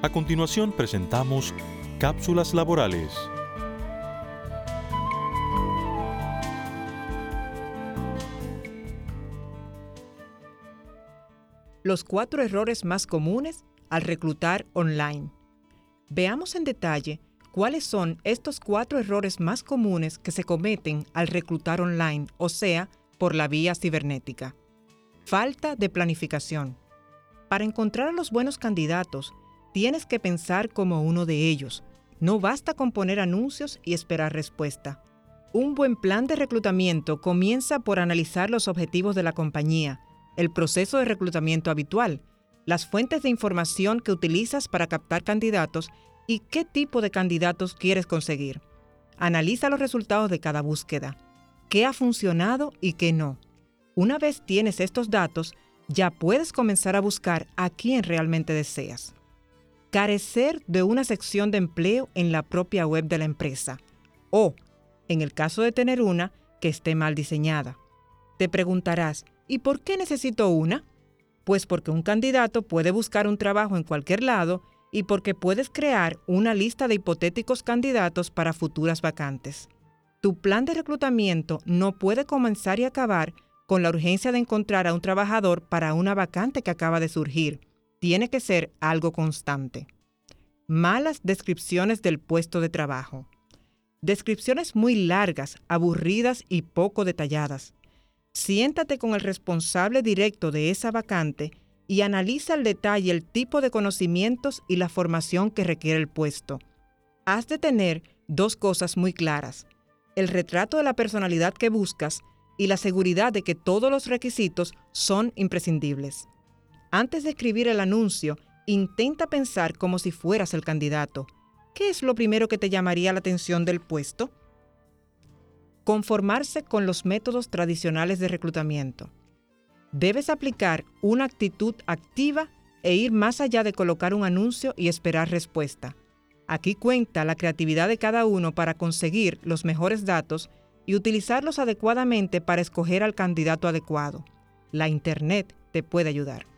A continuación presentamos Cápsulas Laborales. Los 4 errores más comunes al reclutar online. Veamos en detalle cuáles son estos 4 errores más comunes que se cometen al reclutar online, o sea, por la vía cibernética. Falta de planificación. Para encontrar a los buenos candidatos, tienes que pensar como uno de ellos. No basta con poner anuncios y esperar respuesta. Un buen plan de reclutamiento comienza por analizar los objetivos de la compañía, el proceso de reclutamiento habitual, las fuentes de información que utilizas para captar candidatos y qué tipo de candidatos quieres conseguir. Analiza los resultados de cada búsqueda, qué ha funcionado y qué no. Una vez tienes estos datos, ya puedes comenzar a buscar a quién realmente deseas. Carecer de una sección de empleo en la propia web de la empresa o, en el caso de tener una, que esté mal diseñada. Te preguntarás, ¿y por qué necesito una? Pues porque un candidato puede buscar un trabajo en cualquier lado y porque puedes crear una lista de hipotéticos candidatos para futuras vacantes. Tu plan de reclutamiento no puede comenzar y acabar con la urgencia de encontrar a un trabajador para una vacante que acaba de surgir. Tiene que ser algo constante. Malas descripciones del puesto de trabajo. Descripciones muy largas, aburridas y poco detalladas. Siéntate con el responsable directo de esa vacante y analiza al detalle el tipo de conocimientos y la formación que requiere el puesto. Has de tener 2 cosas muy claras: el retrato de la personalidad que buscas y la seguridad de que todos los requisitos son imprescindibles. Antes de escribir el anuncio, intenta pensar como si fueras el candidato. ¿Qué es lo primero que te llamaría la atención del puesto? Conformarse con los métodos tradicionales de reclutamiento. Debes aplicar una actitud activa e ir más allá de colocar un anuncio y esperar respuesta. Aquí cuenta la creatividad de cada uno para conseguir los mejores datos y utilizarlos adecuadamente para escoger al candidato adecuado. La Internet te puede ayudar.